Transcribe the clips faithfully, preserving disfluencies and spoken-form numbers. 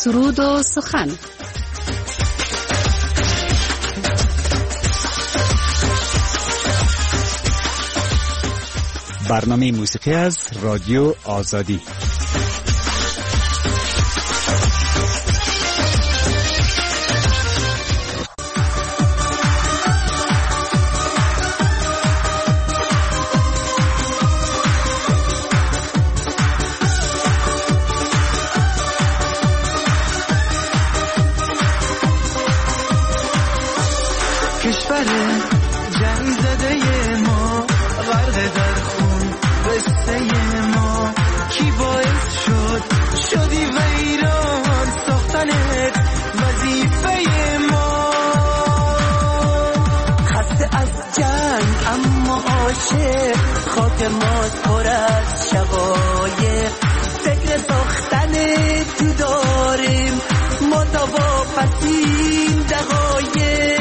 سرود و سخن. برنامه موسیقی از رادیو آزادی. کشور جنگ زده ما غرق در خون قصه ما کی باعث شد شدی ویران ساختنت وظیفه ما خسته از جنگ اما عاشق خاک ما پر از شقایق فکر ساختن تو داریم ما تا واپسیم دقایق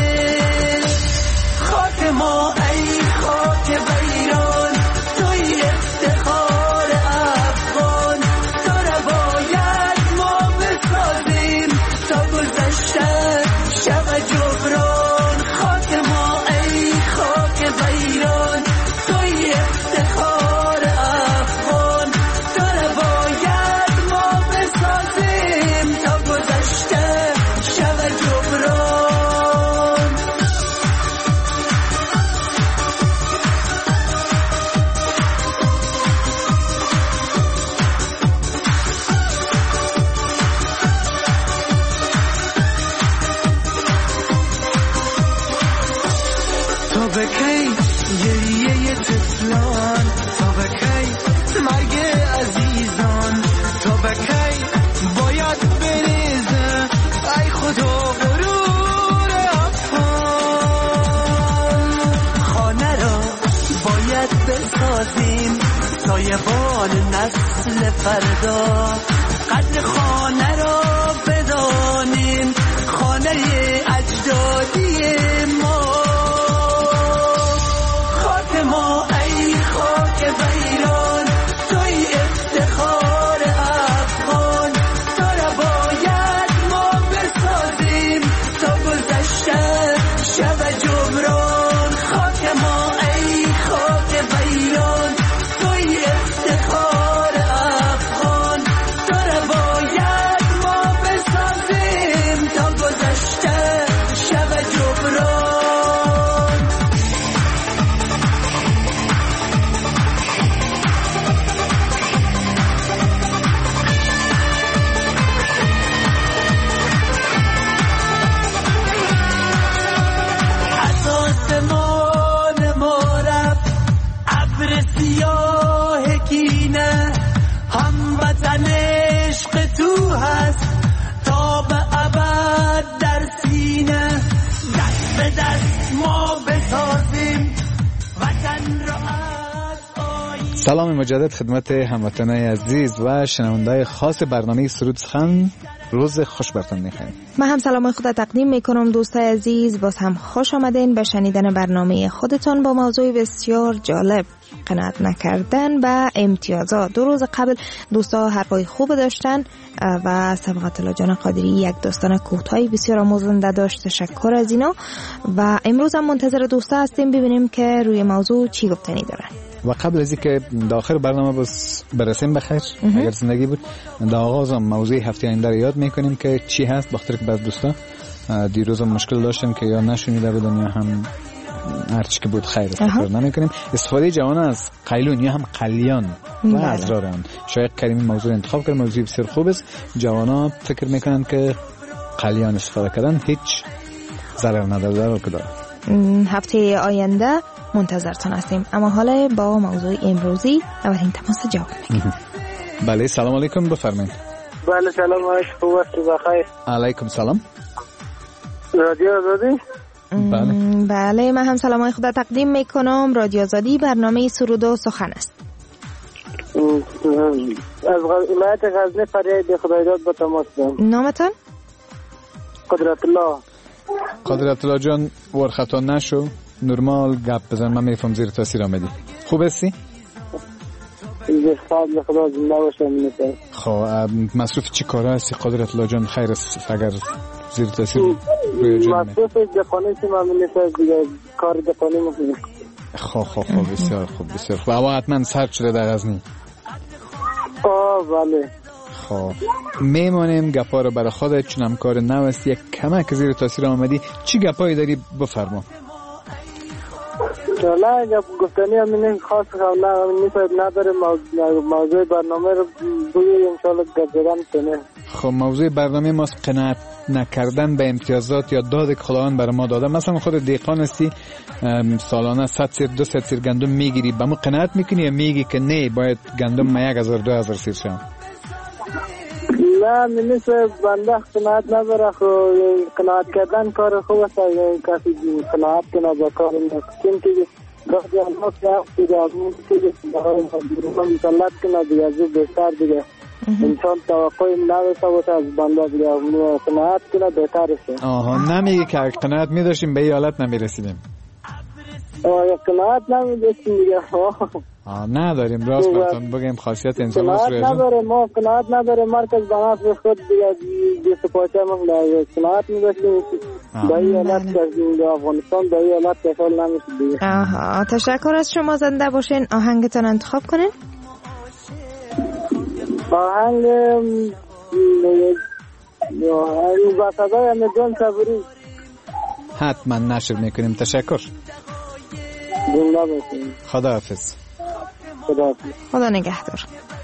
خاک ما ای خاک ویران توی افتخار افغان تو را باید ما بسازیم تا گذشته شب جبران خاک ما ای خاک ویران توی افتخار افغان تو را باید ما بسازیم تا گذشته شب جبران تا به کی گریه طفلان تا به کی مرگ عزیزان تا به کی باید بریزه ای خدا غرور افغان خانه را باید بسازیم سایبان نسل فردا قدر خانه را بدانیم خانه اجدادی ما ما ای خاک ویران توی افتخار افغان تو را باید ما بسازیم تا گذشته شب جبران خاک ما ای خاک ویران توی افتخار افغان تو را باید ما بسازیم تا گذشته شب جبران سیاه کینه هموطن عشق تو هست تا به ابد در سینه دست به دست ما بسازیم وطن را از آینه. سلام مجدد خدمت هموطنان عزیز و شنونده‌های خاص برنامه سرود سخن. روز خوش براتون می‌خوایم. من هم سلام خدا تقدیم میکنم دوستای عزیز، باز هم خوش آمدین به شنیدن برنامه خودتون با موضوع بسیار جالب، قناعت نکردن و امتیازات. دو روز قبل دوستا حرفای خوب داشتن و سبقت الله جان قادری یک داستان کوتاهی بسیار آموزنده داشت، تشکر از اینا. و امروز هم منتظر دوستا هستیم ببینیم که روی موضوع چی گفتنی دارن. و قبل از اینکه در آخر برنامه بس برسیم بخیر اگر زندگی بود در آغاز موضوع هفته آینده رو یاد میکنیم که چی هست، بخاطر که بعض دوستا دیروز مشکل داشتن که یا نشونیده بودن یا هم هر چی که بود خیر استفاده نمیکنیم. استفاده جوان از قیلون یا هم قلیان و اسرار آن. شاید کریمی موضوع انتخاب کرد، موضوع بسیار خوب است. جوانا فکر میکنن که قلیان استفاده کردن هیچ ضرر نداره، ضرر که داره. هفته آینده منتظرتان هستیم، اما حالا با موضوع امروزی اولین تماس جواب میگیریم. بله سلام علیکم، بفرمایید. بله سلام علیکم، خوب است بخیر. علیکم سلام. رادیو آزادی؟ بله بله من هم سلامای خدا تقدیم میکنم. رادیو آزادی برنامه سرود و سخن است. از ولایت غزنی فریاد خدایداد با تماس دارم. نامتان؟ قدرت الله. قدرت الله جان ورخطا نشو، نرمال گپ بزن، من میفهم زیر تاثیر آمدی. خوب هستی؟ خدا زنده باشم. خب مصروف چی کاره هستی قدرت الله جان؟ خیر است اگر زیر تاثیر روی جان مصروف دپانه که من نیست دیگه کار دپانه میکنم. خب خب خب بسیار خوب بسیار خوب. اما حتما سرد شده در غزنی؟ آه بله. خب میمانیم گپا رو برای خودت چون همکار نو است یک کمک زیر تاثیر آمدی. چی گپایی داری بفرما؟ نه گپ گفتنی همین خاص نه همین نیست نداره. موضوع برنامه رو بگوی انشالله گذرم کنه. خب موضوع برنامه ماست قناعت نکردن به امتیازات یا داد که خداوند برای ما داده. مثلا خود دیقان هستی سالانه صد سیر دو صد سیر گندم میگیری، به ما قناعت میکنی یا میگی که نه باید گندم ما یک هزار دو هزار سیر شم؟ نه منیست بنده قناعت نداره. قناعت کردن کار خوب است. کسی قناعت کنه با کار نکنه که گاهی آنها که هستی در آزمون که برای مسلط کنه دیگه از او بهتر دیگه انسان توقعی نداشته باشه از بنده دیگه قناعت کنه بهترشه. آها نمیگی که قناعت میداشتیم به این حالت نمیرسیدیم؟ آه قناعت نمیداشتیم دیگه. آه نداریم راست براتون بگیم خاصیت انسان هست روی نداره. ما قناعت نداره مرکز بناس به خود دیگه دیست پاچه هم قناعت میداشتیم به این حالت کردیم افغانستان به این حالت کشال نمیشه دیگه. آها تشکر از شما. زنده باشین. آهنگتان انتخاب کنین. آهنگ آهنگ با صدای مجان صبری حتما نشر میکنیم. تشکر. زنده باشین. خدا حافظ. خدا نگهدار.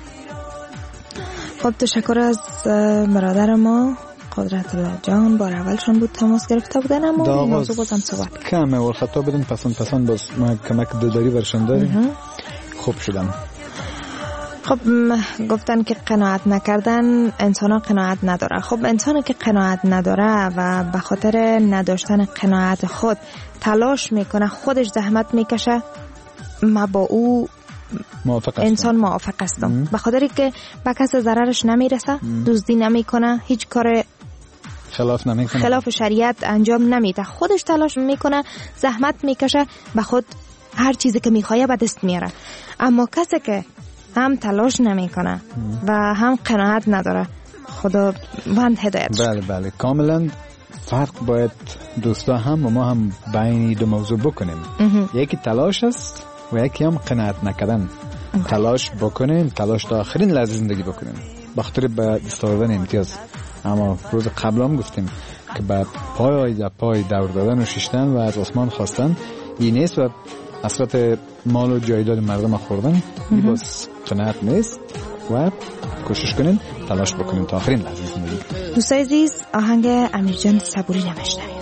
خب تشکر از برادر ما قدرت الله جان. بار اولشون بود تماس گرفته بودن اما این موضوع بازم صحبت کمه و خطا بدن پسند پسند باز ما کمک دلداری برشان داریم. خوب شدم. خب گفتن که قناعت نکردن انسان ها قناعت نداره. خب انسانی که قناعت نداره و به خاطر نداشتن قناعت خود تلاش میکنه خودش زحمت میکشه ما با او موافق انسان موافق هستم. به خاطر که به کس ضررش نمیرسه، دزدی نمیکنه، هیچ کار خلاف نمیکنه، خلاف شریعت انجام نمیده، خودش تلاش میکنه، زحمت میکشه، به خود هر چیزی که میخواد به دست میاره. اما کسی که هم تلاش نمیکنه و هم قناعت نداره خدا بند هدایت. بله بله کاملا فرق باید دوستا هم و ما هم بین دو موضوع بکنیم. یکی تلاش است و یکی هم قناعت نکردن. تلاش بکنیم، تلاش تا آخرین لحظه زندگی بکنیم بخاطر به دست آوردن امتیاز. اما روز قبل هم گفتیم که بعد پای یا پای دور دادن و ششتن و از آسمان خواستن این نیست و اصلت مال و جایداد مردم خوردن. این باز قناعت نیست و کوشش کنین تلاش بکنین تا آخرین لحظه زندگی. دوستای عزیز آهنگ امیرجان صبوری نمیشنویم.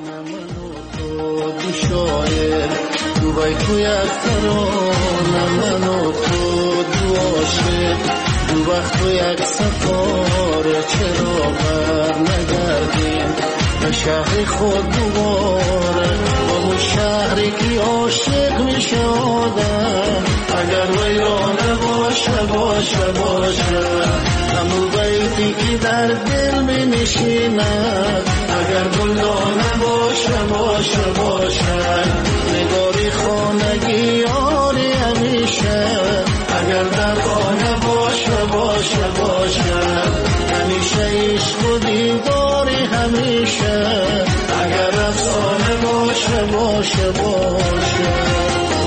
تو بای تو یک ترانه منو تو دو عاشق دو وقت تو یک سفار چرا بر نگردیم به شهر خود دوباره با اون شهری که عاشق می شدم اگر ویرانه باشه باشه باشه همون بیتی که در دل می نشیند اگر گلدانه باشه باشه باشه نگاری خانگی یاری همیشه اگر در خانه باشه باشه باشه همیشه عشق و دیداری همیشه اگر افسانه باشه باشه باشه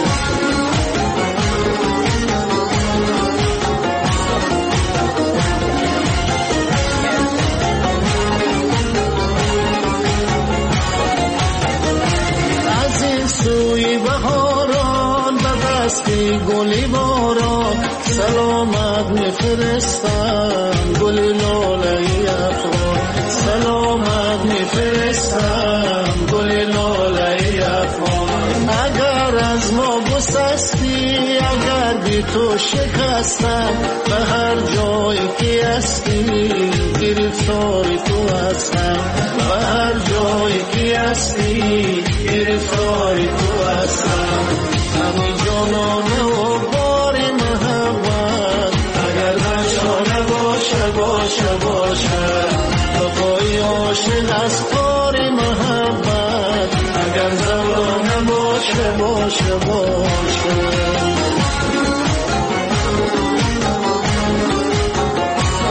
سوی بهاران به دستی گلی باران سلامت میفرستم گلی لاله افغان سلامت میفرستم گلی لاله افغان اگر از ما گسستی اگر بی تو شکستم به هر جایی که هستی گرفتاری تو هستم به هر جایی که هستی گرفتاری تو هستم همین جانانه و باری محبت اگر نشانه باشه باشه باشه وفای عاشق از باری محبت اگر زبانه باشه باشه باشه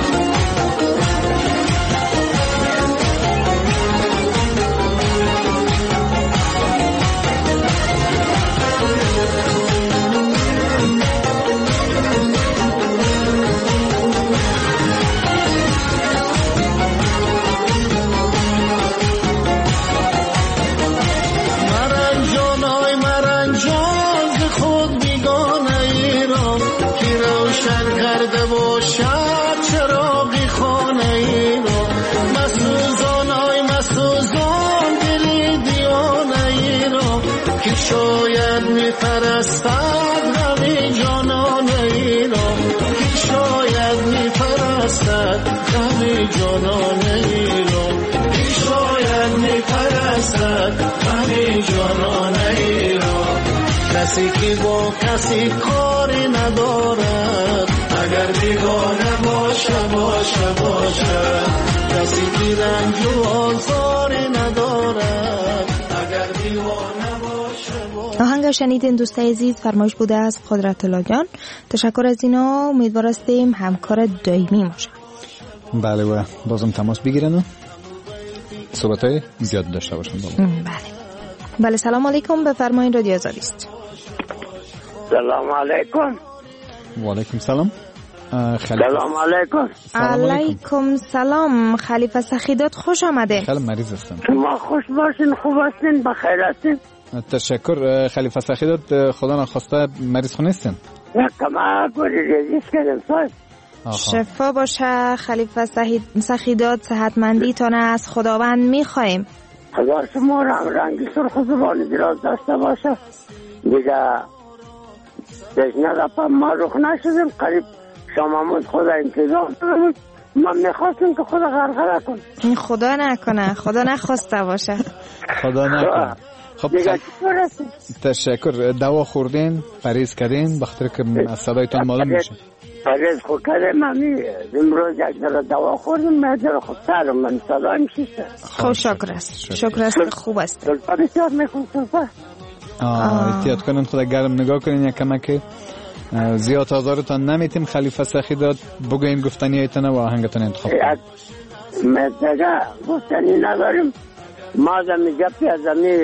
شاید میپرستد غم جانان ای را، کی شاید میپرستد غم جانان ای را، کی شاید میپرستد غم جانان ای را. کسی که با کسی کاری ندارد، اگر بیگانه باشه باشه باشه. کسی که رنج و آزاری ندارد، اگر دیوانه باشه باشه. آهنگ شنیدین دوستای عزیز، فرمایش بوده از قدرت الله جان. تشکر از اینا، امیدوار هستیم همکار دائمی باشه. بله و بازم تماس بگیرن و صحبتای زیاد داشته باشن. بله بله. سلام علیکم، بفرمایید، رادیو آزادی است. سلام علیکم. و علیکم سلام. سلام علیکم. علیکم سلام. خلیفه سخیدات، خوش آمده. خیلی مریض هستم. شما خوش باشین، خوب هستین، بخیر هستین. تشکر. خلیفه سخیدات، خدا نخواسته مریض خونه هستین؟ نه کما گوری ریزیش کردم ساید. شفا باشه خلیفه سخیدات، صحتمندیتان از خداوند میخوایم. خدا شما را رنگی سرخ زبانی دراز داشته باشه. دیگه دشنه رفت ما رخ نشدیم، قریب شما خدا انتظار دارم. من میخواستم که خدا غرغره کن. این خدا نکنه، خدا نخواسته باشه. خدا نکنه. خب تشکر. دوا خوردین، پریز کردین، بخاطر که از صدایتان معلوم میشه. پریز خود کردم، من امروز یک ذره دوا خوردم، من ذره خوب سرم، من صدایم شیسته. خب شکر است، شکر است، خوب است. سلطه بسیار میخون سلطه. احتیاط کنین، خدا گرم نگاه کنین. یک کمک زیاد آزارتان نمیتیم. خلیفه سخیدات، بگوین گفتنی ایتان و آهنگتان انتخاب کنین. من دیگه گفتنی نداریم. ما زمی گفتی از زمی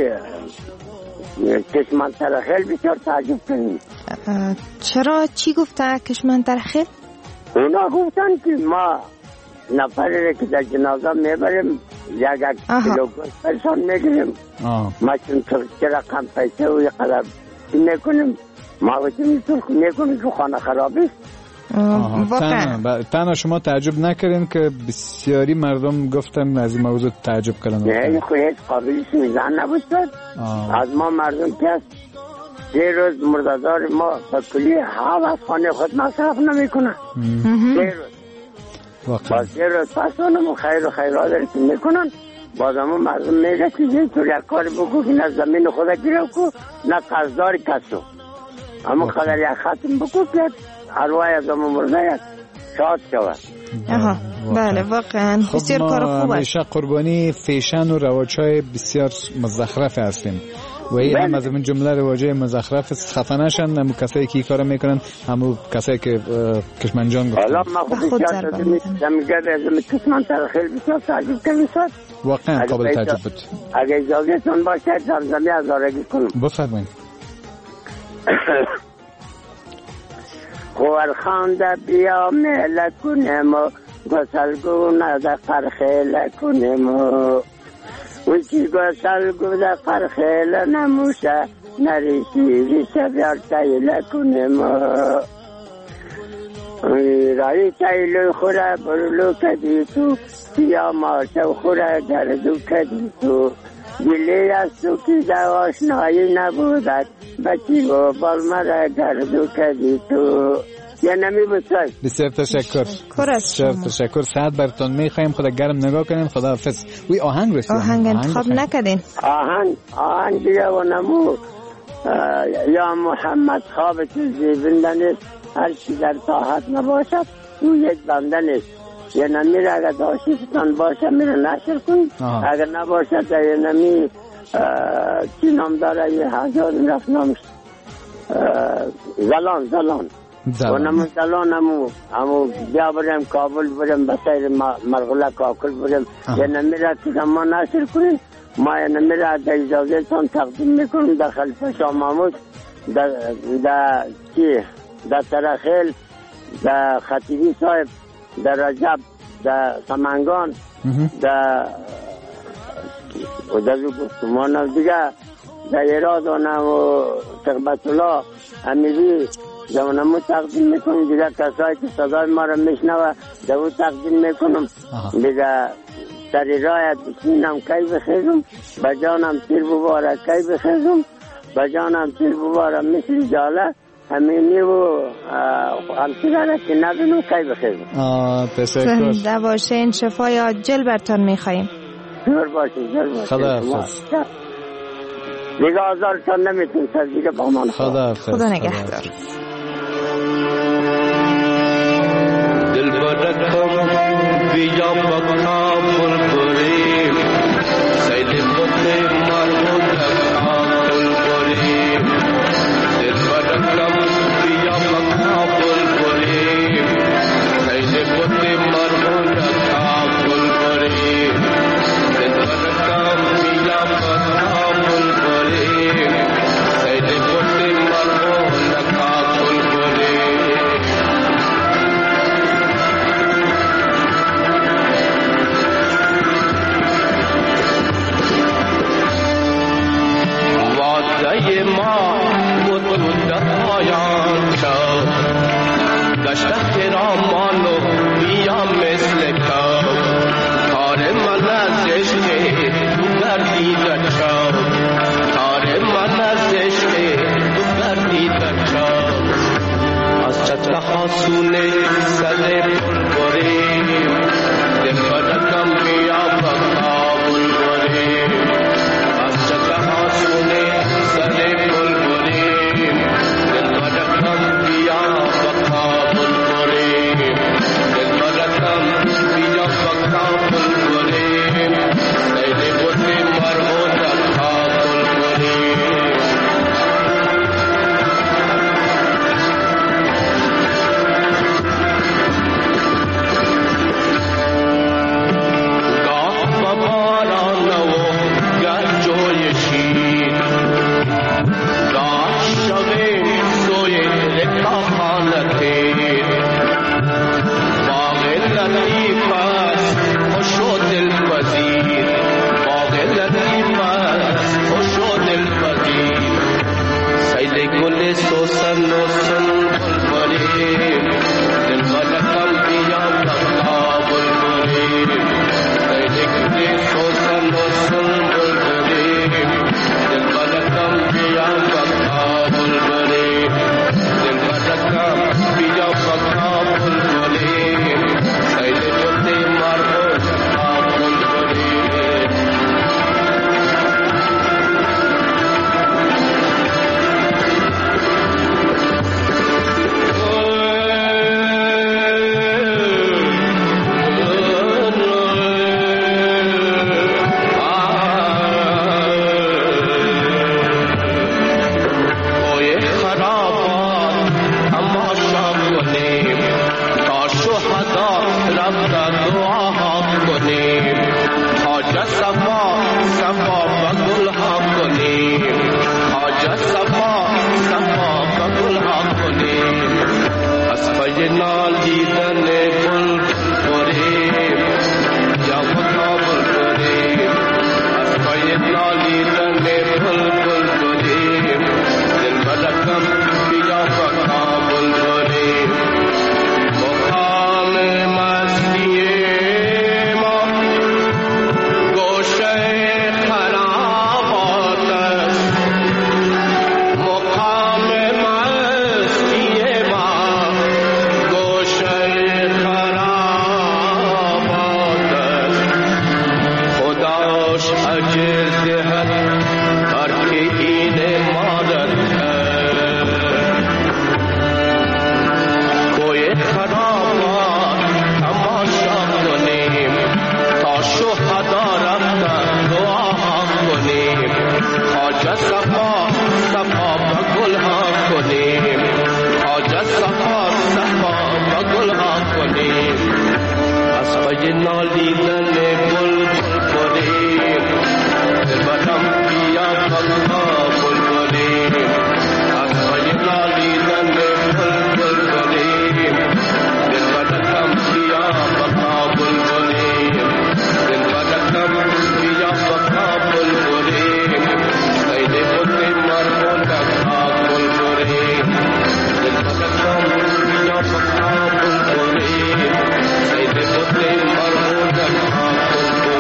کشمن ترخیل بسیار تعجب کنیم. چرا؟ چی گفته کشمن ترخیل؟ اونا گفتن که ما نفری که در جنازه میبریم یک یک کیلو گوشت پرسان میگیریم. ما چون چه رقم پیسه و یک قدر میکنیم، ما وقتی میکنیم که خانه خرابی. تنها شما تعجب نکردین که بسیاری مردم گفتن از این موضوع تعجب کردن؟ نه خواهد قابلش میزن نبود. از ما مردم که هست یه روز مردادار ما با کلی حال از خانه خود مصرف نمی کنن. یه روز باز یه روز پس اونم خیر و خیرات که میکنن، باز همون مردم میگه که یه طور یک کار بکو که نه زمین خدا گیره کو نه قرضدار کسو، همون خدر یک ختم بکو که ارواح از همون مرده یک شاد شود. آها بله واقعا بسیار کار خوب است. ما همیشه قربانی فیشن و رواج‌های بسیار مزخرف هستیم و این هم از این جمله رواج‌های مزخرف خفه نشن. همون کسایی که این کارو میکنن، همون کسایی که کشمنجان گفتن. حالا ما خود بسیار میگه از کشمن ترخیل بسیار تعجب کنید. واقعا قابل تعجب بود. اگه اجازهتون باشه زمزمی هزارگی کنم. بفرمایید. خورخانده بیا میل کنیم و گسلگونه ده فرخیل کنیم و وچی گسلگونه فرخیل نموشه نریشی ریشه بیار تیل کنیم و رای تیل خوره برلو کدی تو بیا ماشو خوره گردو کدی تو گلی از تو که دواشنایی نبودد بچی و بالمره گردو کدی تو. یا نمی بسای. بسیار تشکر. بسیار تشکر. ساعت براتون میخوایم. خدا گرم نگاه کنین. خدا حافظ. وی آهنگ رسید. آهنگ انتخاب نکردین. آهنگ آهنگ دیگه و نمو یا محمد خواب چیزی بندن هر چی در طاعت نباشد او یک بنده نیست. یا نمی را اگر داشتیتان باشه میره نشر کنید. اگر نباشد یا نمی چی نام داره یه هزار رفت نامش زلان زلان و نمو زلان همو همو بیا بریم کابل بریم بسیر مرغله کاکل بریم یا نمی را که ما نشر کنید. ما یا نمی را در اجازه تان تقدیم میکنیم در خلیفه شاه محمود در چی در ترخیل در خطیبی صاحب در رجب در سمنگان در و در گفتمان دیگه در ایراد و نمو تقبت الله امیری در نمو تقدیم میکنم. دیگه کسایی که صدای ما را میشنوه در او تقدیم میکنم. دیگه سر رایت بسینم کی بخیزم به جانم تیر بباره کی بخیزم به جانم تیر بباره مثل جاله همینی و همسیرانه که نبینم کی بخیزم. آه تشکر. زنده باشین، شفای عاجل برتان میخواییم. جور باشین جور باشین. خدا حافظ. دیگه آزارتان نمیتون سر دیگه با من. خدا حافظ. خدا نگهدار. دل برکم بیا بکا بلبلیم سیل بطه مرمود آقل بریم دل برکم بیا بکا بلبلیم سیل بطه مرمود آقل بریم دل برکم بیا بکا بلبلیم سیل بطه مرمود آقل بریم وعده ما مدت پایان شد گشت پیرامان و بیا مثل کب کار من از عشق تو گردیده شد کار من از عشق تو گردیده شد از چتر خاسونه سر بلبلیم دل برکم بیا بکا بلبلیم از چتر خاسونه سر بلبلیم دل برکم بیا بکا بلبلیم دل برکم بیا بکا بلبلیم سیل بطه مرمود بکا بلبلیم سوسن نوسن بلبلیم دل برکم بیا بکا بلبلیم سیل گل سوسن نوسن بلبلیم دل برکم بیا بکا بلبلیم دل برکم بیا بکا بلبلیم سیل بطه مرمود بلبلیم Say the good thing,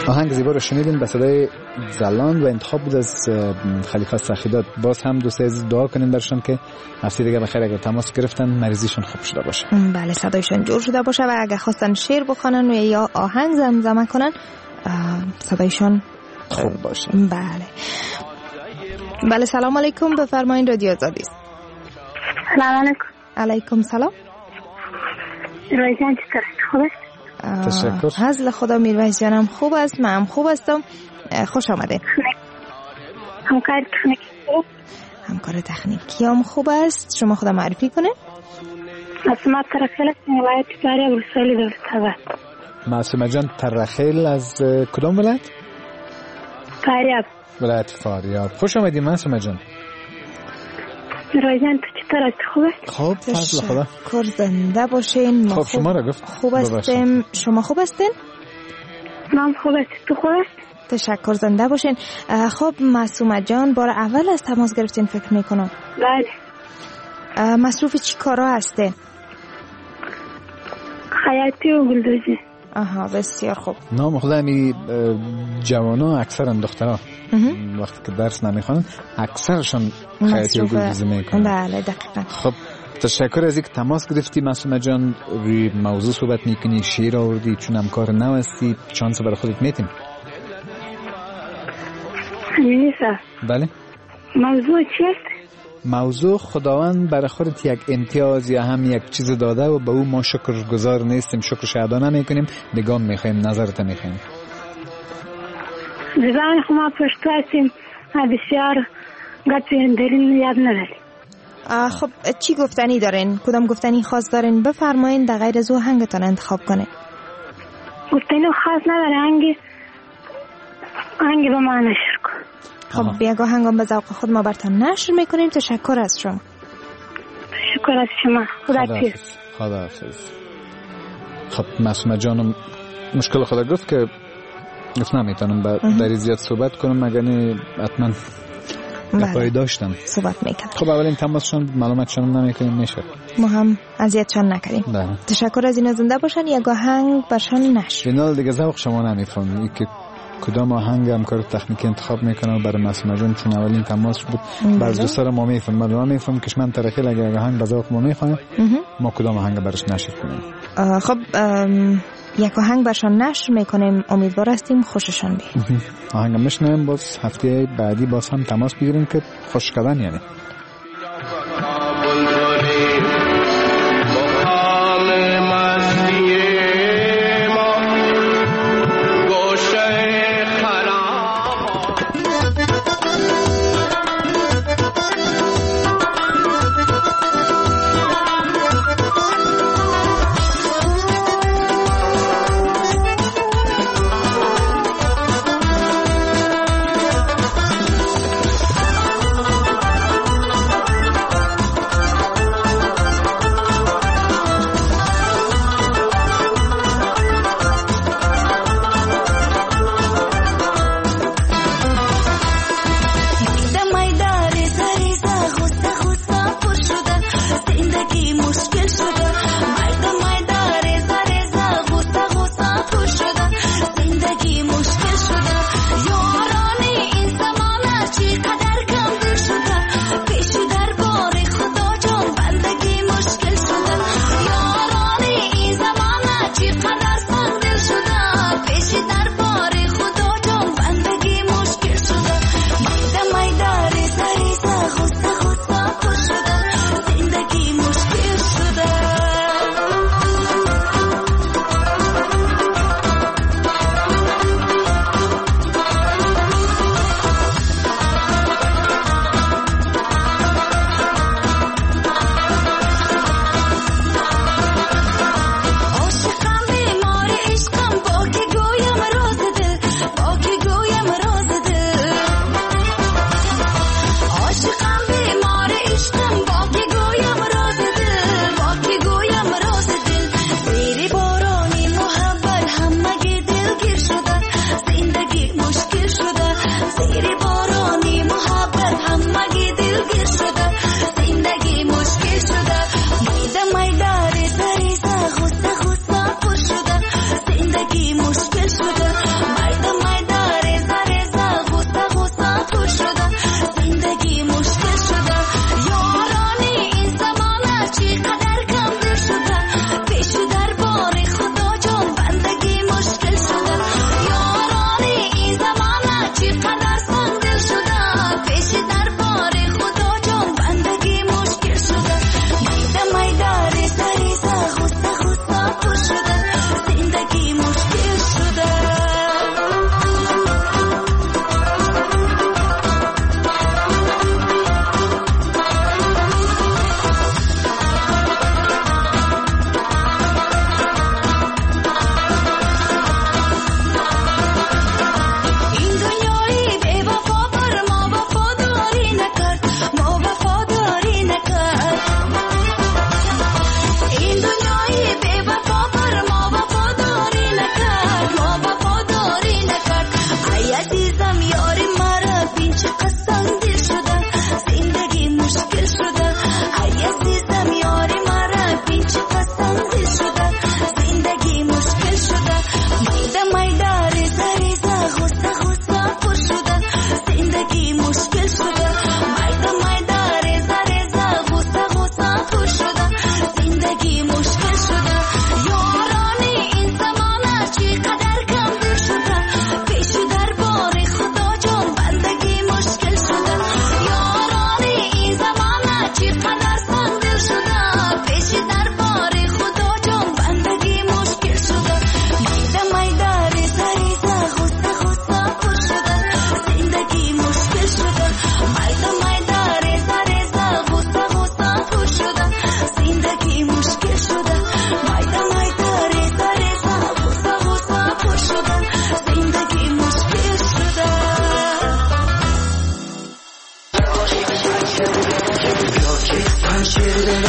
آهنگ زیبا رو شنیدیم به صدای زلان و انتخاب بود از خلیفه سخیدات. باز هم دوست عزیز دعا کنیم برشان که هفته دیگه بخیر اگر تماس گرفتن مریضیشون خوب شده باشه. بله صدایشون جور شده باشه و اگر خواستن شعر بخونن و یا آهنگ زمزمه کنن صدایشون خوب باشه. بله بله. سلام علیکم، بفرمایید رادیو آزادی. سلام علیکم. علیکم سلام. رویزان چطور خوبه؟ تشکر. حضل خدا میرویز جانم خوب است، من هم خوب هستم. خوش آمده. همکار تکنیکی همکار تکنیکی هم خوب است. شما خدا معرفی کنه. معصومه ترخیل از ولایت فاریاب ولسوالی دولت آباد. معصومه جان ترخیل از کدام ولایت؟ فاریاب. ولایت فاریاب. خوش آمدی معصومه جان. رویزان تو چطور هستی؟ خوبه؟ خوب فضل خدا. کر زنده باشین. خوب شما را گفت. خوب هستیم. شما خوب هستین؟ من خوب هستم. تو خوب هستی؟ تشکر، زنده باشین. خب معصومه جان بار اول از تماس گرفتین فکر میکنم. بله. مصروف چی کارا هستین؟ خیاطی و گلدوزی. آها بسیار خوب. نام خدا می جوانا اکثرا دخترها وقتی که درس نمیخوانن اکثرشون خیاطی و گلدوزی میکنن. بله دقیقاً. خب تشکر از اینکه تماس گرفتی معصومه جان. روی موضوع صحبت میکنی، شعر آوردی، چون همکار نو هستی چانس برای خودت میتیم. نیسا. بله. موضوع چی است؟ موضوع خداوند برای خودت یک امتیاز یا هم یک چیز داده و به او ما شکر گزار نیستیم، شکر شادانه میکنیم، نگاه میخوایم، نظرت میخوایم. زبان خما پشتو هستیم بسیار گفتی دارین یاد نداری. خب چی گفتنی دارین؟ کدام گفتنی خاص دارین؟ بفرمایین در غیر از او هنگتان انتخاب کنه. گفتنی خاص نداره، هنگی هنگی به ما نشر کن. خب بیاگاه هنگام به ذوق خود ما برتان نشر میکنیم. تشکر از شما. تشکر از شما. خدا حافظ. خدا حافظ. خب معصومه جانم مشکل خدا گفت که گفت نمیتونم در زیاد صحبت کنم مگر نه حتما گپایی داشتم صحبت میکنم. خب اولین تماسشون معلوماتشون نمیکنیم میشه ما هم اذیتشان نکنیم. ده. تشکر از این زنده باشن. یک آهنگ برشان نشر. اینال دیگه ذوق شما نمیفهمی که کدام آهنگ همکار تکنیکی انتخاب میکنه و برای معصومه جان چون اولین تماس بود بعض دوستا ما میفهم ما میفهم که من ترخیل اگه آهنگ به ذوق ما میخوام ما کدام آهنگ برش نشر کنیم. خب یک آهنگ برشان نشر میکنیم. امیدوار هستیم خوششان بیاد. آهنگ میشنویم باز هفته بعدی باز هم تماس بگیریم که خوش کردن یعنی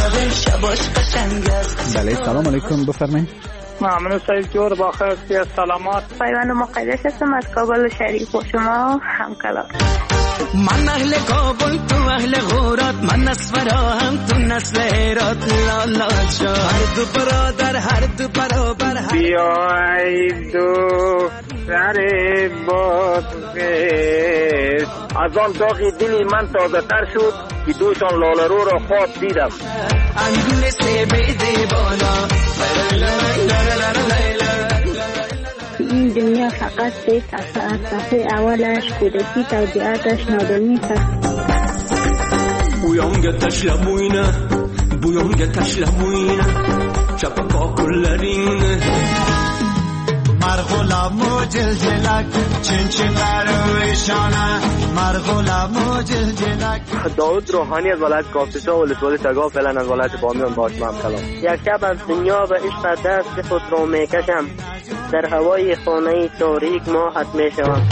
بله سلام علیکم بفرمایید. ممنون سعید جور با خیر سلامات. پیوند مقدس هستم از کابل شریف و شما همکلام. من اهل کابل تو اهل غورات، من نصفرا هم تو نسل هرات. لالا جا هر دو برادر هر دو برابر هر بیایی دو سر بازگشت. از آن داغی دلی من تازه تر شد که دوشان لاله رو را خواب دیدم. انگول سه بیده بالا. این دنیا فقط سه صفحه از صفحه اولش کودکی توضیحاتش نادانی است. بویانگه تشلبوینه بویانگه تشلبوینه چپکا کلرینه مرغولامو جلجلک چین چین لرویشانه مرغولامو جلجلک. داود روحانی از ولایت کاپیسا و ولسوالی تگاه فعلا از ولایت بامیان باش من کلام. یک شب از دنیا و عشق دست خود را میکشم، در هوای خانه تاریک ماهت میشوم.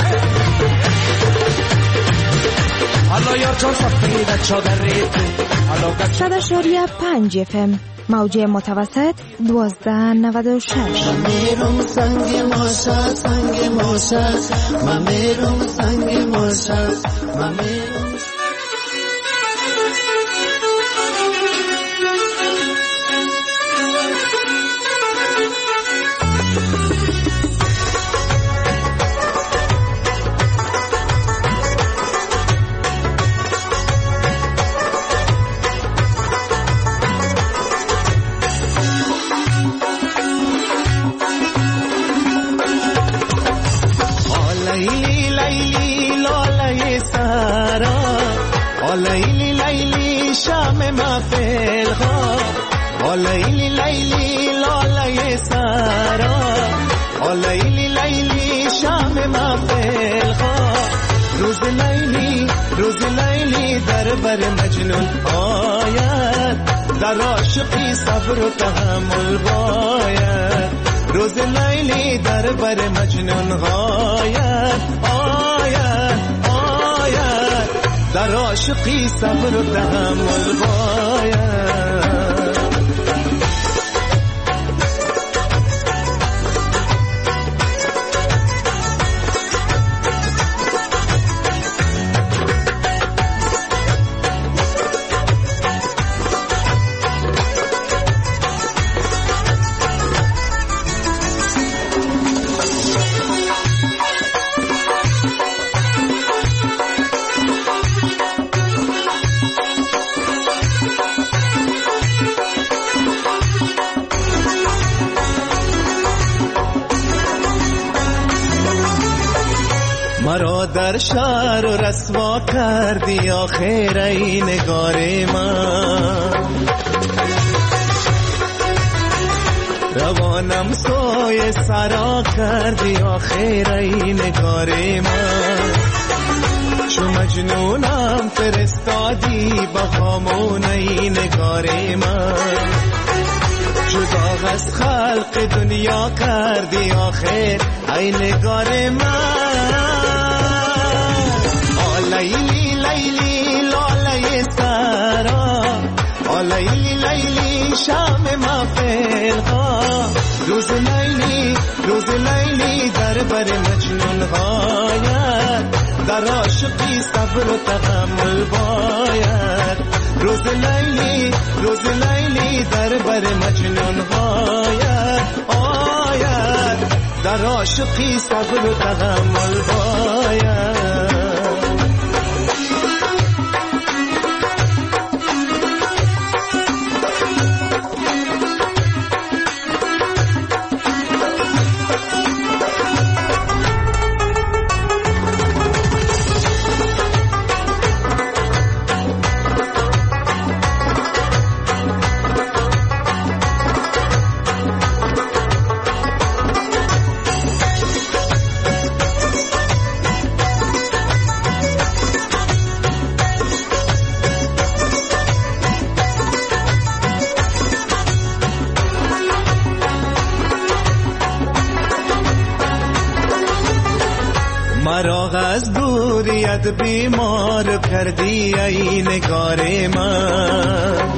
صد اشاریه پنج اف ام موجه متوسط دوازده نود و شش. من میرم سنگ ماشا سنگ ماشا من میرم سنگ ماشا من میرم. لیلی لیلی شام محفل ها لیلی لیلی لاله سارا لیلی لیلی شام محفل ها روز لیلی روز لیلی در بر مجنون آید در عاشقی صبر و تحمل باید روز لیلی در بر مجنون آید آید آید در عاشقی صبر و تحمل باید. مرا در شهر و رسوا کردی آخر ای نگار من روانم سوی سرا کردی آخر ای نگار من چو مجنونم فرستادی با خامون ای نگار من جدا از خلق دنیا کردی آخر ای نگار من لیلی لیلی لاله سارا لیلی لیلی شام محفل ها روز لیلی روز لیلی در بر مجنون غاید در عاشقی صبر و تحمل باید روز لیلی روز لیلی در بر مجنون غاید آید در عاشقی صبر و تحمل باید. مرا از دور مجبوریت بیمار کردی ای نگار من،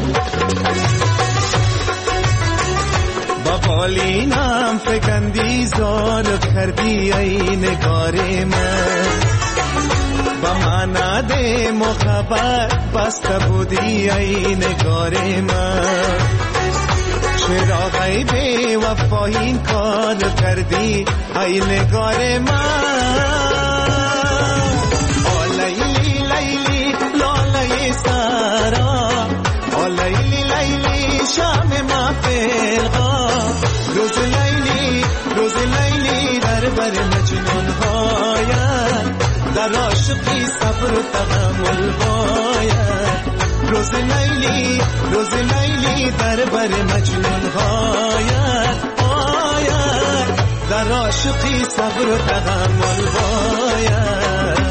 با بالینم فکندی زار کردی ای نگار من، با مناده مخبت بسته بودی ای نگار من، چرا غیبه وفا این کار کردی ای نگار من. آ لیلی لیلی لاله سارا، آ لیلی لیلی شام ما فلغا، روز لیلی روز لیلی در بر مجنون هاید، در عاشقی صبر و تحمل باید، روز لیلی روز لیلی در بر مجنون هاید آید، در عاشقی صبر و تحمل باید.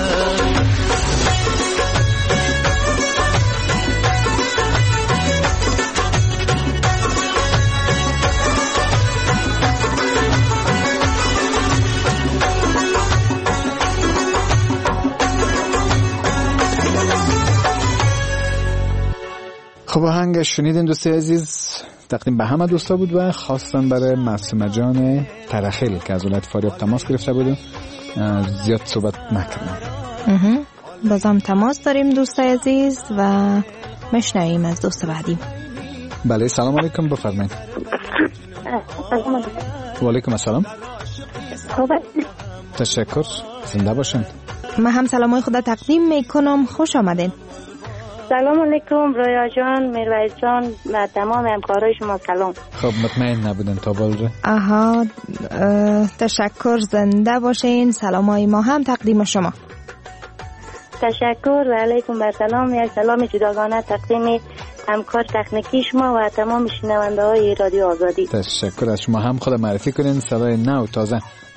خب آهنگ شنیدین دوستای عزیز، تقدیم به همه دوستا بود و خواستن برای معصومه جان ترخیل که از ولایت فاریاب تماس گرفته بود، زیاد صحبت نکردم. بازم تماس داریم دوستای عزیز و مشنویم از دوست بعدیم. بله سلام علیکم، بفرمایید. و علیکم السلام. تشکر، زنده باشین. من هم سلامای خدا تقدیم میکنم، خوش آمدین. سلام علیکم رویا جان، میرویس جان و تمام همکارای شما سلام. خب مطمئن نبودن تا بالره. آها تشکر، زنده باشین. سلامای ما هم تقدیم شما. تشکر و علیکم و سلام. یک سلام جداگانه تقدیم همکار تکنیکی شما و تمام شنونده های رادیو آزادی. تشکر از شما. هم خود معرفی کنین، صدای نو تازه.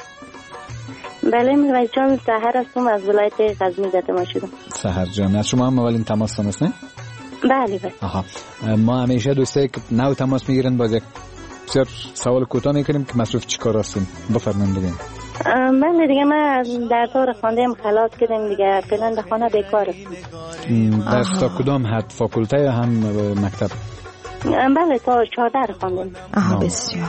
بله میرویس جان، سحر هستم از ولایت غزنی زده ما شدم. سحر جان، از شما هم اولین تماس هست نه؟ بله بله. آها، ما همیشه دوستایی که نو تماس میگیرن باز یک بسیار سوال کوتاه میکنیم که مصروف چی کار هستیم، بفرمایید دیگه. من دیگه من در طور خواندم خلاص کردم دیگه، فعلا در خانه بیکارم. درس تا کدام حد، فاکولته یا هم مکتب؟ بله تا چهارده خواندم. آها بسیار.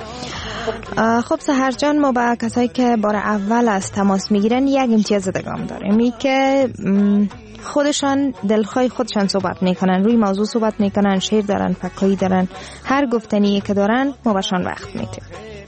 خب سحر جان، ما با کسایی که بار اول از تماس میگیرن یک امتیاز دگام داریم، این که خودشان دلخواه خودشان صحبت میکنن، روی موضوع صحبت میکنن، شعر دارن، فکایی دارن، هر گفتنی که دارن ما باشان وقت میتیم.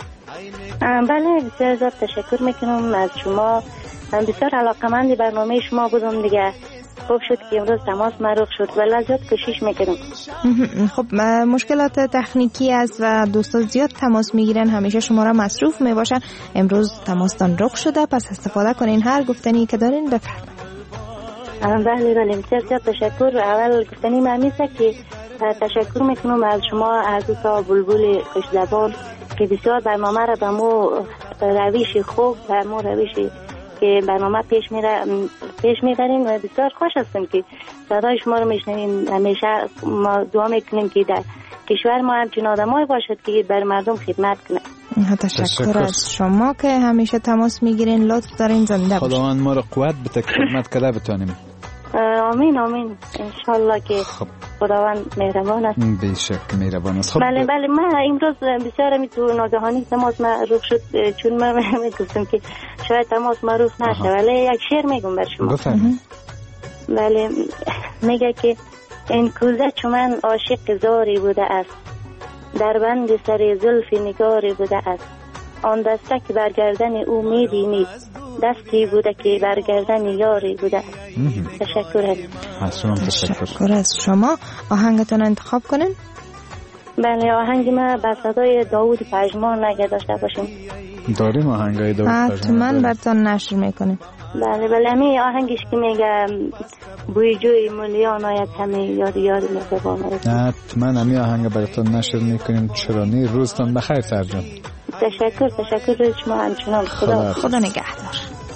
بله بسیار زیاد تشکر میکنم از شما، بسیار علاقمند برنامه شما بودم دیگه. خوب شد که امروز تماس مروخ شد و لذت کشیش میکنم. خب مشکلات تکنیکی است و دوستا زیاد تماس میگیرن، همیشه شما را مصروف میباشن. امروز تماستان رخ شده، پس استفاده کنین، هر گفتنی که دارین بفرمایید. بله بله بسیار زیاد تشکر. اول گفتنی من میسه که تشکر میکنم از شما از دوستا بلبل خوش زبان که بسیار برنامه را به مو رویش خوب و مو رویش که برنامه پیش میره پیش میبریم و بسیار خوش هستم که صدای شما رو میشنویم. همیشه ما دعا میکنیم که در کشور ما همچین آدمایی باشد که بر مردم خدمت کنه. تشکر, تشکر از شما که همیشه تماس میگیرین، لطف دارین، زنده باشید. خداوند ما رو قوت بده که خدمت کنه بتونیم. آمین آمین انشالله که خب. خداوند مهربان است. بیشک مهربان است. خب بله بله. من امروز بسیار می تو ناگهانی تماس معروف شد، چون من میگفتم که شاید تماس معروف نشه، ولی یک شعر میگم بر شما. بفرمایید. بله میگه که این کوزه چون من عاشق زاری بوده است، در بند سر زلف نگاری بوده است، آن دسته که برگردن او میبینید دستی بوده که برگردن یاری بوده. تشکر از شما. تشکر از شما. آهنگتون انتخاب کنین. بله آهنگ ما به صدای داوود پژمان اگه داشته باشیم. داریم آهنگای داوود پژمان. حتما براتون نشر میکنیم. بله بله. همین آهنگش که میگه بوی جوی مولیان آید همه یاری یاری مهربان. حتما همین آهنگ براتون نشر میکنیم. چرانی روزتون بخیر سرجان. تشکر تشکر از شما همچنان. خدا خدا نگهدار.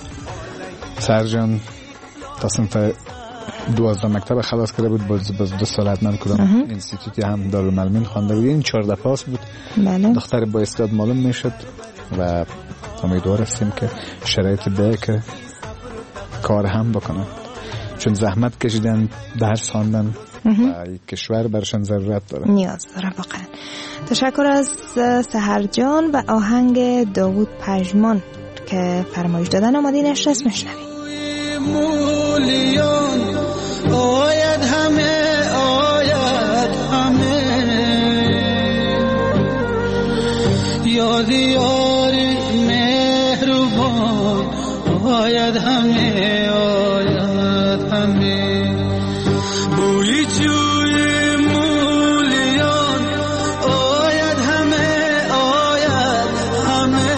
سرجان تا صنف دوازده مکتب خلاص کرده بود، باز باز دو سال حتما کدام انستیتوتی هم دارالمعلمین خوانده بود. این چهارده پاس بود. بله. دختر با استعداد معلوم میشد و امیدوار هستیم که شرایط ده که کار هم بکنن، چون زحمت کشیدن، درس خواندن و یک کشور برشان ضرورت داره، نیاز داره واقعا. تشکر از سحر جان و آهنگ داوود پژمان که فرمایش دادن. آمادینش رسم میشنویم. مولیان آید همه، آید همه، یاد یاری مهربان آید همه، آید همه، بوی جوی مولیان آید همه، آید همه،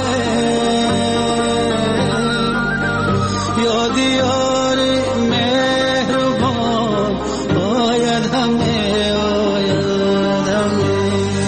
یاد یاری مهربان آید همه، آید همه.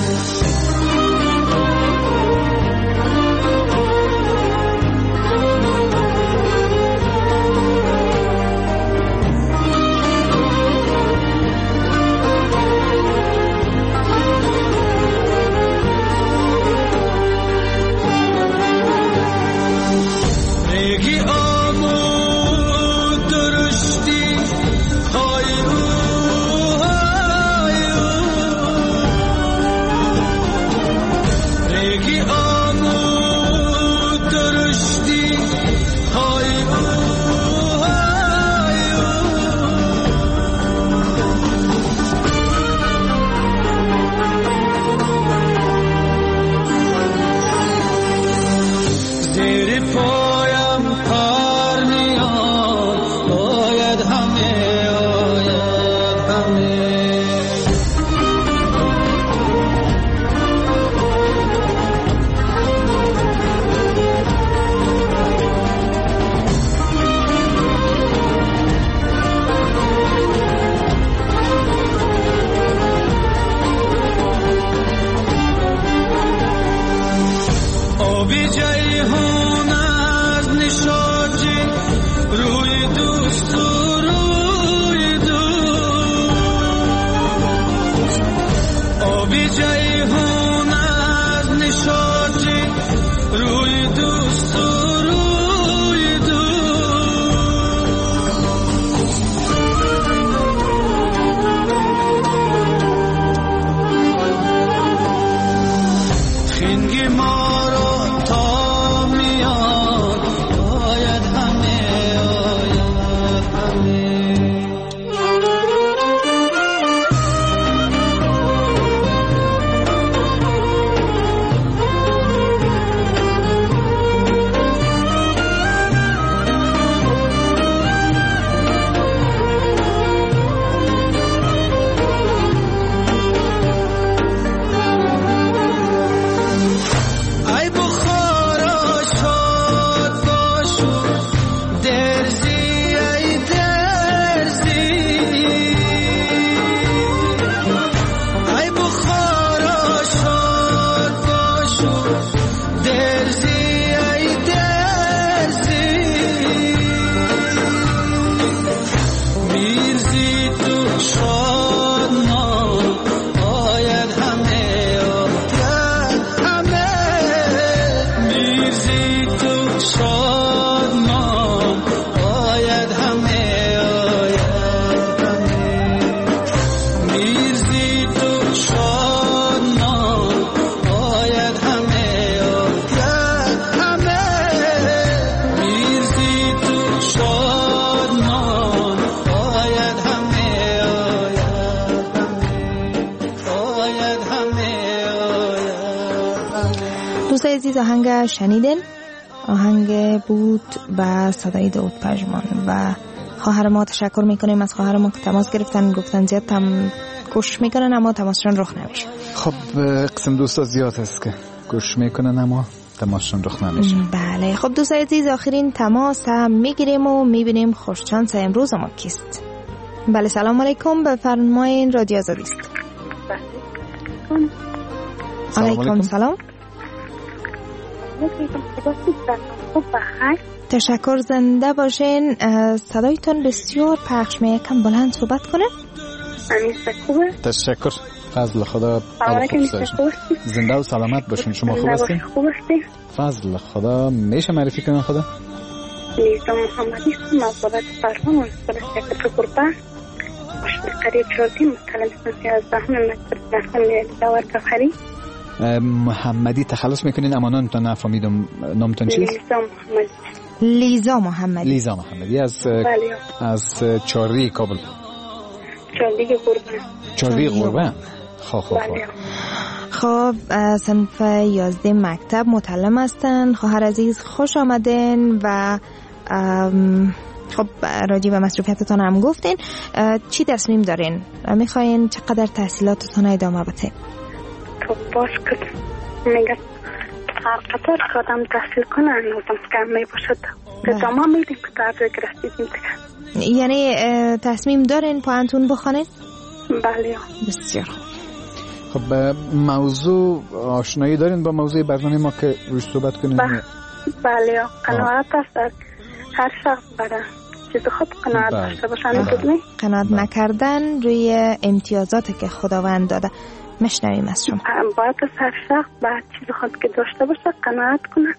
دوستای عزیز، آهنگ شنیدن، آهنگ بود با صدای داوود پژمان و خواهر ما. تشکر میکنیم از خواهر ما که تماس گرفتن، گفتن زیاد تم گوش میکنن اما تماسشون رخ نمیشه. خب قسم دوستا زیاد هست که گوش میکنن اما تماسشون رخ نمیشه. بله. خب دوستای عزیز، آخرین تماس هم میگیریم و میبینیم خوششانس امروز ما کیست. بله سلام علیکم، بفرمایید، رادیو آزادی است. علیکم سلام. تشکر، زنده باشین. صدایتون بسیار پخش میاد، کم بلند صحبت کنه. خوبه؟ تشکر، فضل خدا. زنده و سلامت باشین. شما خوب هستین؟ خوب هستین؟ فضل خدا. میشه معرفی کنم خدا؟ لیزا محمدی هستم از ولایت بهرام ولسوالی شرکت گربه آشنا قریب شدیم مطلب سنسی از دهم مکتب درسم داور کفری. محمدی تخلص میکنین اما نامتون نفهمیدم نامتون چیست؟ لیزا محمدی. لیزا محمدی. لیزا محمدی از بله. از چاری کابل. چاری گربه. چاری گربه. خب خب بله. خب صنف یازده مکتب متعلم هستن. خواهر عزیز خوش آمدین و خب راجع به مصروفیتتان هم گفتین. چی تصمیم دارین؟ میخواین چقدر تحصیلاتتان ادامه بدین؟ خب باش کن میگه هر قطر که آدم تحصیل کنه نوزم کم می باشد ادامه میدیم که در جای رسیدیم دیگه. یعنی تصمیم دارین پوانتون بخونین؟ بله. بسیار خوب. خب موضوع آشنایی دارین با موضوع برنامه ما که روش صحبت کنیم؟ بله. قناعت است هر شخص برای چیز خود قناعت داشته باشن. قناعت نکردن روی امتیازاتی که خداوند داده. مشنویم از شما. باید از هر شخص باید چیز خود که داشته باشه قناعت کنه.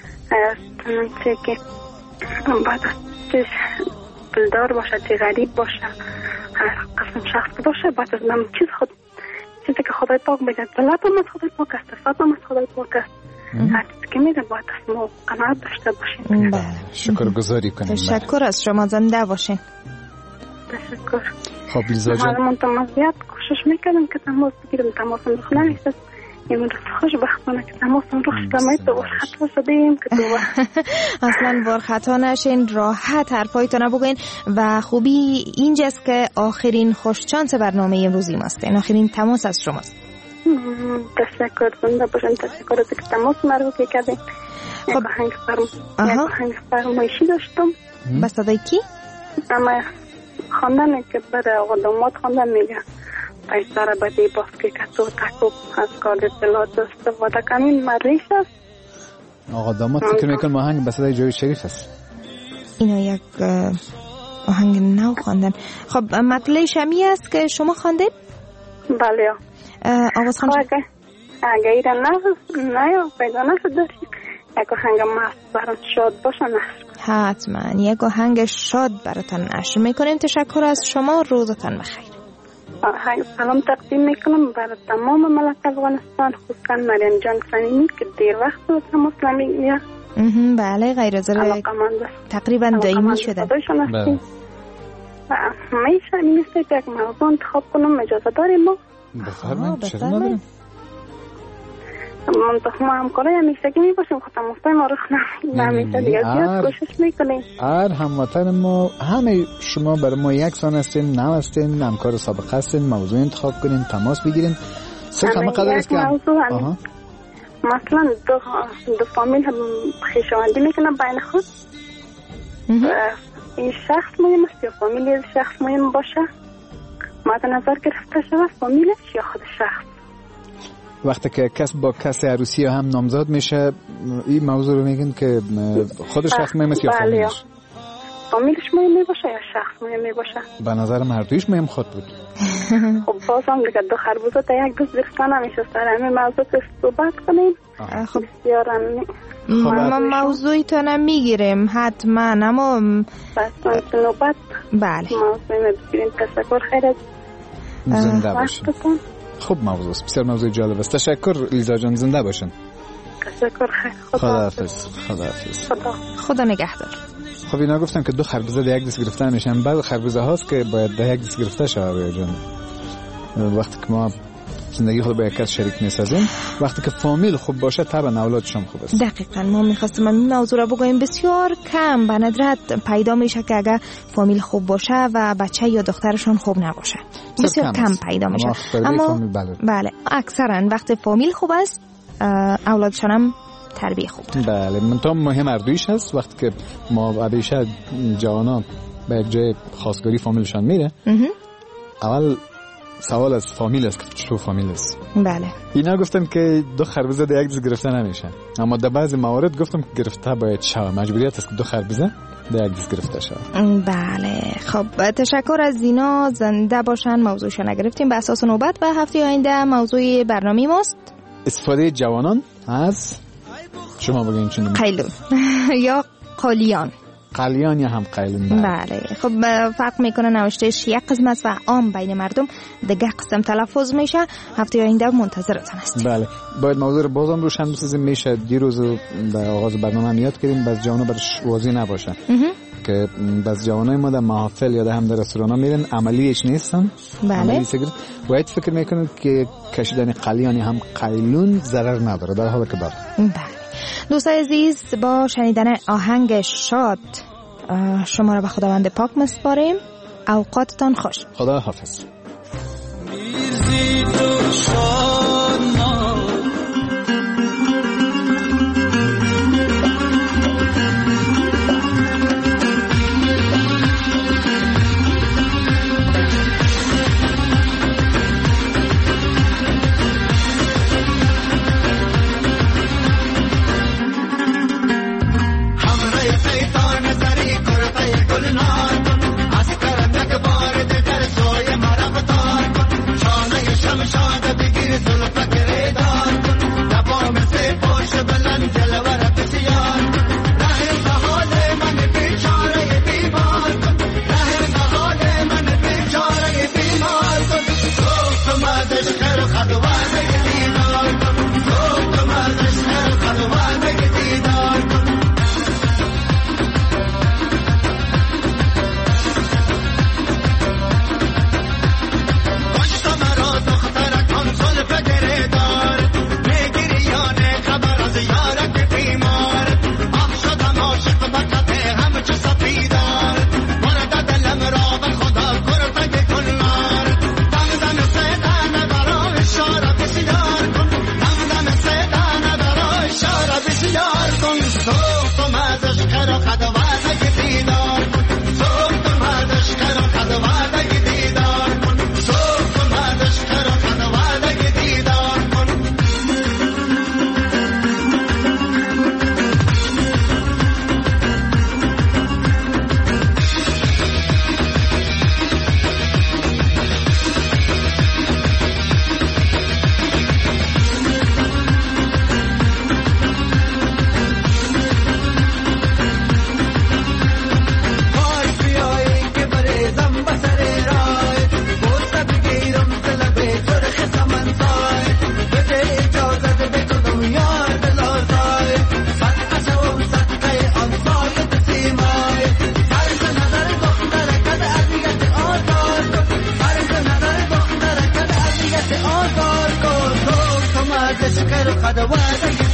چه که باید چه پولدار باشه چه غریب باشه هر قسم شخص باشه باید از نم چیز خود چیزی که خدای پاک بگه طلب هم از خدای پاک است صفات هم از خدای پاک است. هر چیزی که میده باید از ما قناعت داشته باشیم. بله. شکر گذاری کنیم. تشکر از شما. زنده باشین. تشکر. خب لیزا جان ما متمزیت کوشش میکنم که تماس بگیرم تماسم رخ نمیشه. امروز خوشبختانه که تماسم رخ شده تو خطا شدیم که تو اصلا بار خطا نشین. راحت حرفایتون بگوین و خوبی اینجاست که آخرین خوش چانس برنامه امروزی ماستین. آخرین تماس از شماست. تشکر. زنده باشین. تشکر از که تماس مرا کردین. خب هنگ فرم یک هنگ فرمایشی داشتم. با صدای کی؟ اما خواندن که برای آقا داماد خواندن میگه پیسر بدی باز که کتو تکوب از کار اطلاعات استفاده کنین مریش است. آقا داماد فکر میکن آهنگ به صدای جوی شریف است. اینا یک آهنگ نو خواندن. خب مطلع شمی است که شما خواندین؟ بله. آواز خواندن؟ اگه ایره نه نه یا پیدا نشد داشتیم یک آهنگ مست برات شاد باشه نشد. حتما یک آهنگ شاد براتان نشر میکنیم. تشکر از شما. روزتان بخیر. سلام تقدیم میکنم برای تمام ملت افغانستان خصوصا مریم جان صمیمی که دیر وقت بود تماس نمیگیره. بله غیر از تقریبا دائمی شده. بله. میشه نیست یک موضوع انتخاب کنم اجازه داریم ما؟ بفرمایید. چرا نداریم؟ منطقه ما همکاره همیشه که میباشیم خود تماسای ما رخ نمیشه دیگه زیاد کوشش میکنیم. هر هموطن ما همه شما برای ما یک سان هستین نو هستین همکار سابق هستین موضوع انتخاب کنین تماس بگیرین صرف همه قدر است که هم... مثلا دو, دو فامیل هم خیشواندی میکنن بین خود این شخص مهم است یا فامیل شخص مهم باشه مد نظر گرفته شود فامیلش یا خود شخص. وقتی که کس با کس عروسی هم نامزاد میشه این موضوع رو میگن که خود شخص مهم است یا فامیلش؟ فامیلش مهم باشه یا شخص مهم باشه؟ به نظر من هر دویش مهم خود بود. خب بازم دیگه دو خربوزه تا یک دوست ریختن همیشه سر همین موضوع صحبت کنیم. خب بسیار ما موضوعی تا نمیگیریم حتما اما بس نوبت بله موضوعی بگیریم. تشکر خیر از زنده باشین. خب موضوع بسیار موضوع جالب است. تشکر لیزا جان. زنده باشین. تشکر خیر. خدا حافظ. خدا حافظ. خدا خدا نگهدار. خب اینا گفتم که دو خربزه در یک دست گرفته میشن. بعض خربزه هاست که باید در یک دست گرفته شود جان. وقتی که ما زندگی خود با یک کس شریک میسازیم وقتی که فامیل خوب باشه طبعا اولادشون خوب است. دقیقاً ما می‌خواستیم این موضوع را بگویم بسیار کم به ندرت پیدا میشه که اگر فامیل خوب باشه و بچه یا دخترشون خوب نباشه بسیار کم, کم پیدا میشه اما بله. بله اکثرا وقتی فامیل خوب است اولادشون هم تربیت خوب داره. بله منتها مهم اردویش هست وقتی که ما همیشه جوانا به یک جای خواستگاری فامیلشان میره اول سوال از فامیل است که چطور فامیل است. بله اینا گفتن که دو خربزه در یک دست گرفته نمیشه اما در بعضی موارد گفتم که گرفته باید شود مجبوریت است که دو خربزه در یک دست گرفته شود. بله خب تشکر از اینا. زنده باشن. موضوعش نگرفتیم به اساس نوبت و هفته آینده موضوع برنامه ماست استفاده جوانان از شما بگین چون قیلون یا قالیان قلیان یا هم قیلون. بله خب فرق میکنه نوشتهش یک قسم است و عام بین مردم دیگه قسم تلفظ میشه. هفته آینده منتظرتان هستیم. بله باید موضوع رو بازم روشن بسازیم. میشه دیروز به آغاز برنامه هم یاد کردیم بس جوانا برش واضح نباشه که بس جوانای ما در محافل یا در هم در رستورانا میرن عملیش نیستن. بله باید فکر میکنن که کشیدن قلیان هم قیلون ضرر نداره در حالی که داره. بله دوستای عزیز با شنیدن آهنگ شاد شما را به خداوند پاک میسپاریم. اوقاتتان خوش. خدا حافظ. خدوات